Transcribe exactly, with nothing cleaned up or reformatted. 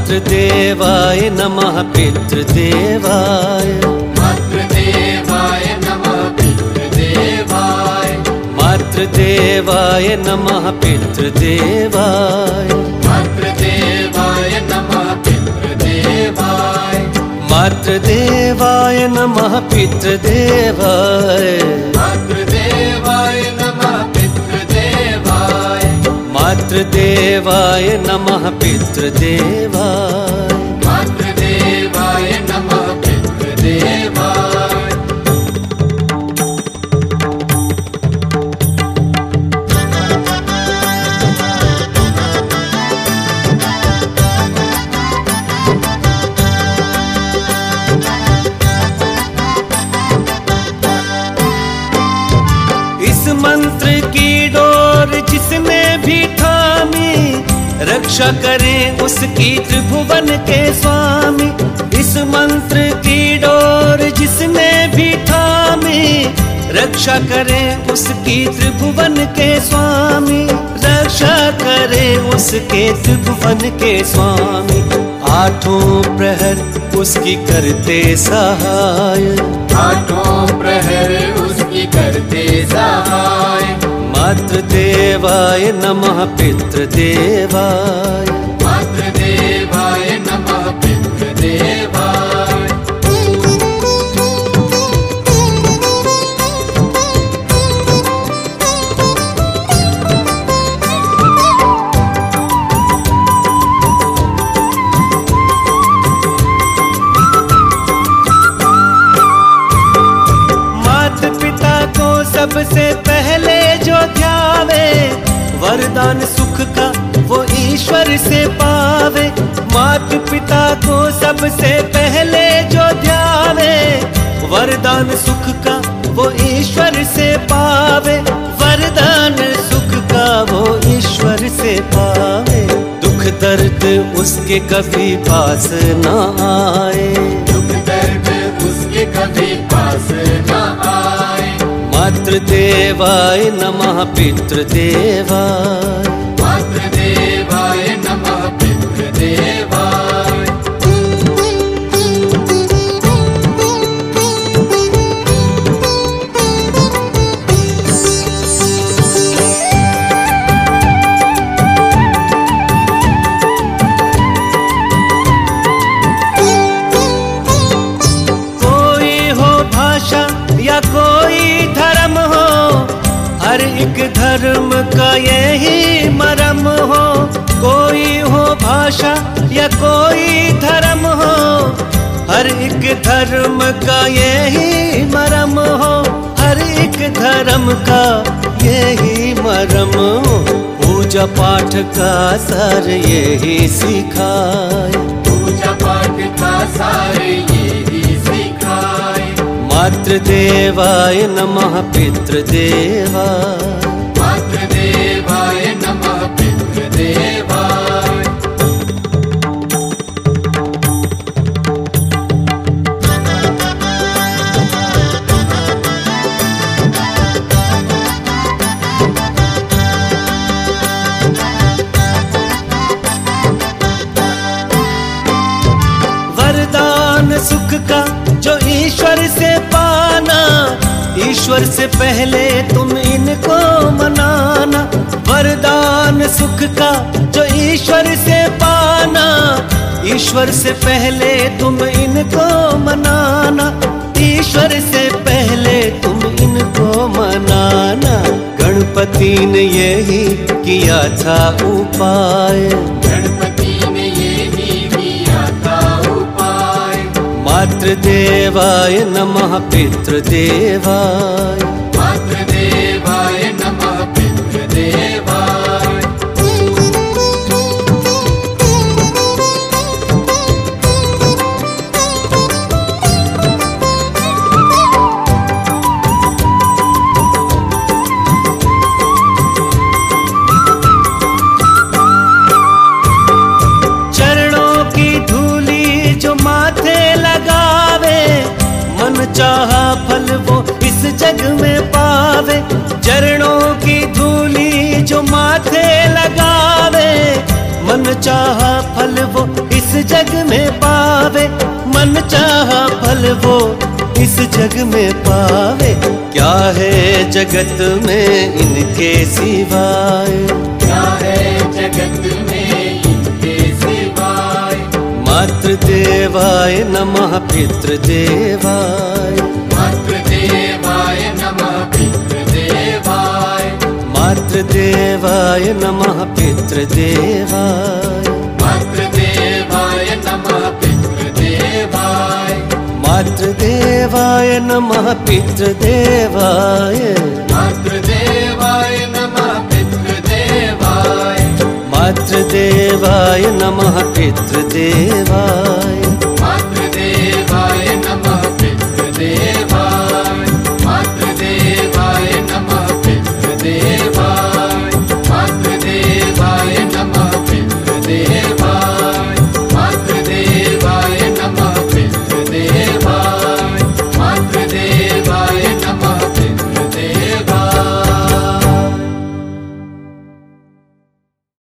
मातृदेवाय नमः पितृदेवाय मातृदेवाय नमः पितृदेवाय मातृदेवाय नमः पितृदेवाय मातृदेवाय नमः पितृदेवाय मातृदेवाय नमः पितृदेवाय मातृदेवाय नमः पितृदेवाय मातृदेवाय नमः पितृदेवाय मातृदेवाय नमः पितृदेवाय। इस मंत्र की डोर जिसने भी थामी, रक्षा करें उसकी त्रिभुवन के स्वामी। इस मंत्र की डोर जिसने भी थामी, रक्षा करें उसकी त्रिभुवन के स्वामी। रक्षा करें उसके त्रिभुवन के स्वामी। आठों प्रहर उसकी करते सहाय, आठों प्रहर उसकी करते सहाय। मातृदेवाय नमः पितृदेवाय मातृदेवाय नमः पितृदेवाय। माता पिता को सबसे पहले जो ध्यावे, वरदान सुख का वो ईश्वर से पावे। माता पिता को सबसे पहले जो ध्यावे, वरदान सुख का वो ईश्वर से पावे। वरदान सुख का वो ईश्वर से पावे। दुख दर्द उसके कभी पास न आए, दुख दर्द उसके कभी पास न आए। मातृदेवाय नमः पितृदेवाय मातृदेवाय नमः पितृदेवाय। कोई हो भाषा या कोई धर्म हो, हर एक धर्म का यही मरम हो। कोई हो भाषा या कोई धर्म हो, हर एक धर्म का यही मरम हो। हर एक धर्म का यही मरम हो। पूजा पाठ का सर यही सिखाए, पूजा पाठ का सार यही सिखाए। मातृदेवाय नमः पितृदेवाय मातृदेवाय नमः पितृदेवाय। वरदान सुख का जो ईश्वर से पाना, ईश्वर से पहले तुम इनको मनाना। वरदान सुख का जो ईश्वर से पाना, ईश्वर से पहले तुम इनको मनाना। ईश्वर से पहले तुम इनको मनाना। गणपति ने यही किया था उपाय, गणपति ने यही किया था उपाय। मातृदेवाय नमः पितृदेवाय मातृदेवाय नमः पितृदेवाय। चरणों की धूली जो माथे लगावे, मन चाहा फल वो इस जग में पावे। चरणों की धूली जो माथे लगावे, मन चाहा फल वो इस जग में पावे, मन चाहा फल वो इस जग में पावे। क्या है जगत में इनके सिवाय, क्या है जगत में इनके सिवाय। मातृदेवाय नमः पितृदेवाय, मातृदेवाय नमः पितृदेवाय, मातृदेवाय नमः पितृदेवाय, मातृदेवाय नमः पितृदेवाय, मातृदेवाय नमः पितृदेवाय, मातृदेवाय नमः पितृदेवाय, मातृदेवाय नमः पितृदेवाय।